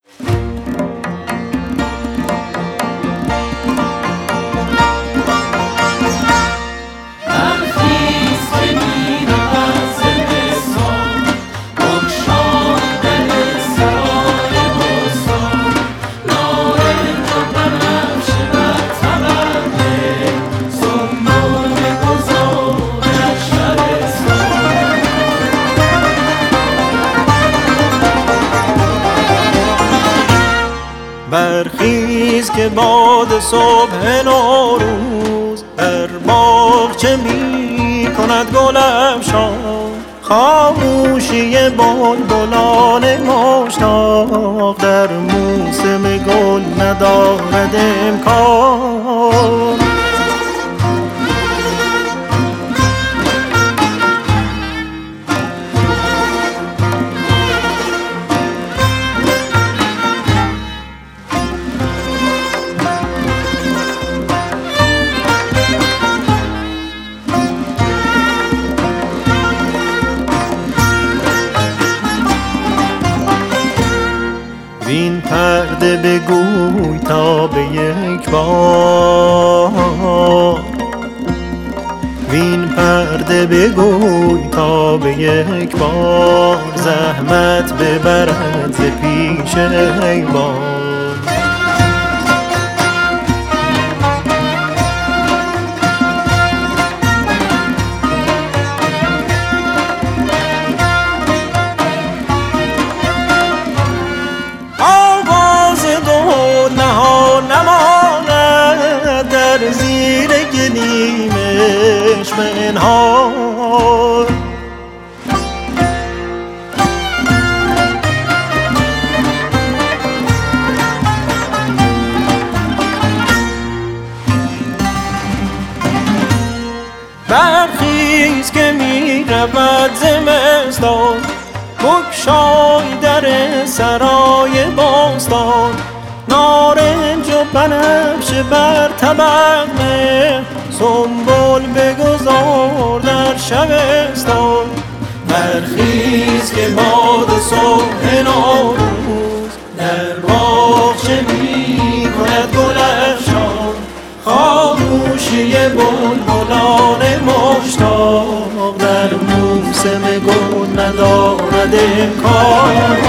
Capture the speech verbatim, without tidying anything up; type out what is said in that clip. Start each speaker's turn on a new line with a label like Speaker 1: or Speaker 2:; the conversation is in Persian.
Speaker 1: برخیز که باد صبح نوروز در باغچه می کند گل افشان، خاموشی بلبلان مشتاق در موسم گل ندارد امکان. وین پرده بگوی تا به یک بار، وین پرده بگوی تا به یک بار، زحمت ببرد ز پیش ایوان. زیر گلیمش منهار، برخیز که می رود زمستان، بگشای در سرای باستان، نارنج و بنفشه بر طبق نه، سنبل بگذار در شبستان. برخیز که باد صبح نوروز در باغچه می کند گل افشان، خاموشی بلبلان مشتاق در موسم گل ندارد امکان.